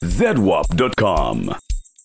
zedwap.com.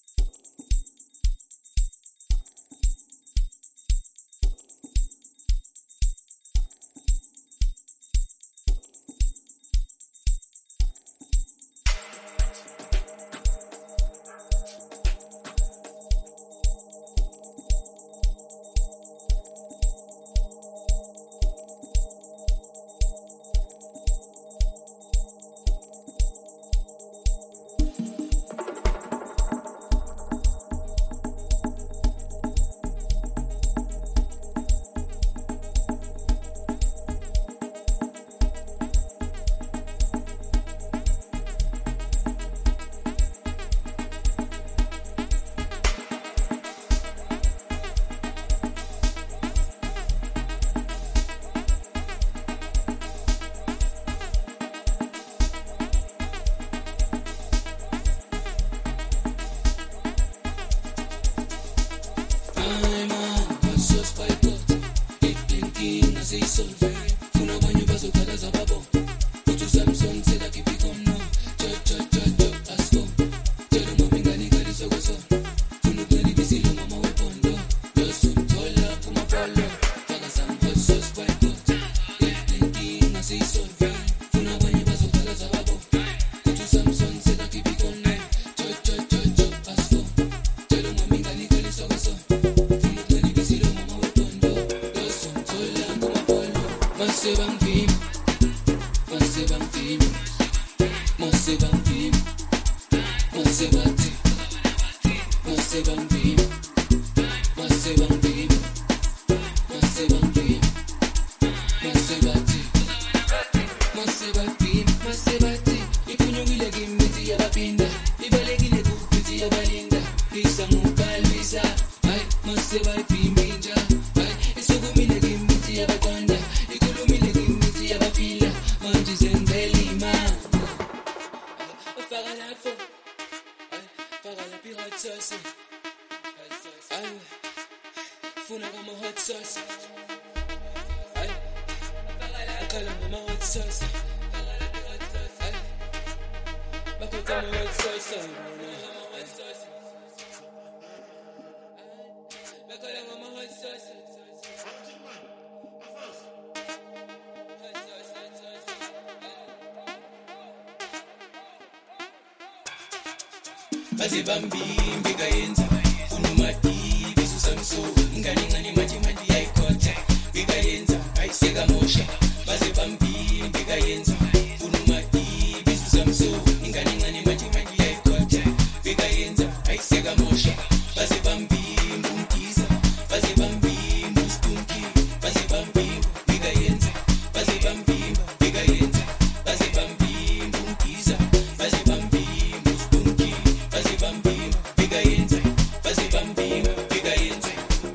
Bazi bambi mbega yenza unumati bisu samso ngani mati yaikota mbega yenza aisega mosha bazi bambi mbega yenza unumati bisu samso ngani mati yaikota mbega yenza aisega mosha bazi bambi mbunkiza bazi bambi mbustunki bazi bambi mbega yenza bazi bambi mbega yenza bazi bambi mbunkiza bazi bambi mbustunki bazi bambi mbega yenza bazi bambi mbega yenza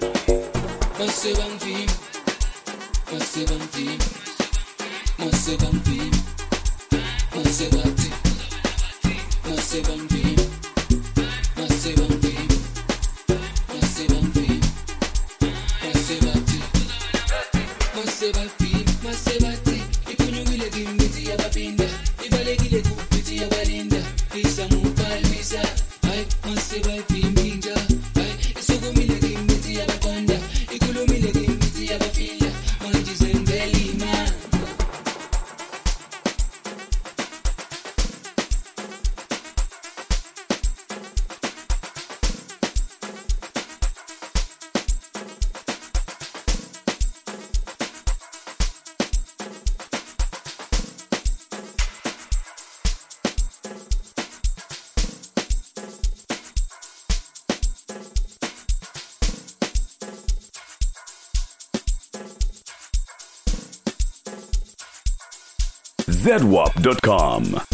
bazi bambi bazi bambi bazi bambi bazi bati bazi bambi bazi bambi bazi bambi bazi bati bazi bati bazi bati ikunyugile gimbiti ya babinda ibalegile kupiti ya balinda isa mupalisa ai bazi bati mbinja ai isugumile gimbiti ya bakonda ikulumile gimbiti ya bafila manjizendelima zedwap.com.